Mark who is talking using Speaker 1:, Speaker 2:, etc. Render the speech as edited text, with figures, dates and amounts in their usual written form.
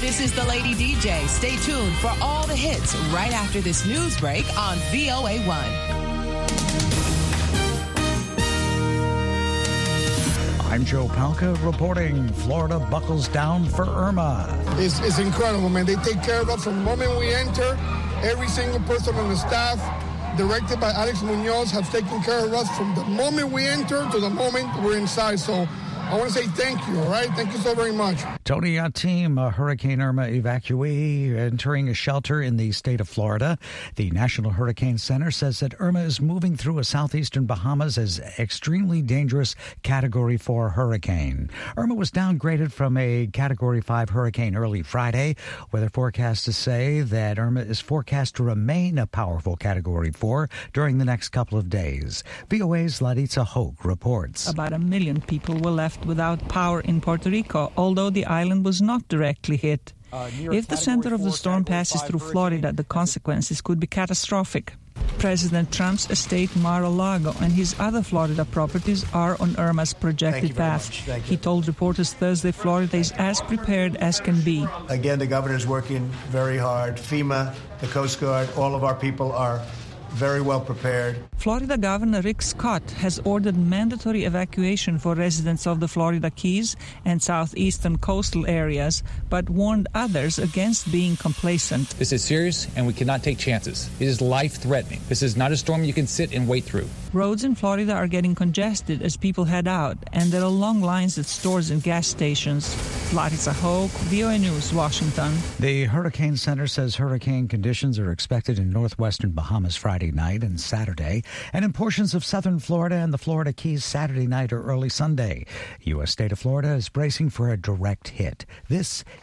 Speaker 1: This is the Lady DJ. Stay tuned for all the hits right after this news break on VOA1.
Speaker 2: I'm Joe Palca reporting Florida buckles down for Irma.
Speaker 3: It's incredible, man. They take care of us from the moment we enter. Every single person on the staff, directed by Alex Munoz, have taken care of us from the moment we enter to the moment we're inside. So I want to say thank you, all right? Thank you so very much.
Speaker 2: Tony Yatim, a Hurricane Irma evacuee entering a shelter in the state of Florida. The National Hurricane Center says that Irma is moving through a southeastern Bahamas as extremely dangerous Category 4 hurricane. Irma was downgraded from a Category 5 hurricane early Friday. Weather forecasts say that Irma is forecast to remain a powerful Category 4 during the next couple of days. VOA's Laritza Hoke reports.
Speaker 4: About 1 million people were left without power in Puerto Rico, although the island was not directly hit. If the center of the storm passes through Florida, the consequences could be catastrophic. President Trump's estate Mar-a-Lago and his other Florida properties are on Irma's projected path. He told reporters Thursday Florida is as prepared as can be.
Speaker 5: Again, the governor is working very hard. FEMA, the Coast Guard, all of our people are very well prepared.
Speaker 4: Florida Governor Rick Scott has ordered mandatory evacuation for residents of the Florida Keys and southeastern coastal areas, but warned others against being complacent.
Speaker 6: This is serious, and we cannot take chances. It is life-threatening. This is not a storm you can sit and wait through.
Speaker 4: Roads in Florida are getting congested as people head out, and there are long lines at stores and gas stations. Laritza Hoke, VOA News, Washington.
Speaker 2: The Hurricane Center says hurricane conditions are expected in northwestern Bahamas Friday night and Saturday, and in portions of southern Florida and the Florida Keys Saturday night or early Sunday. U.S. state of Florida is bracing for a direct hit. This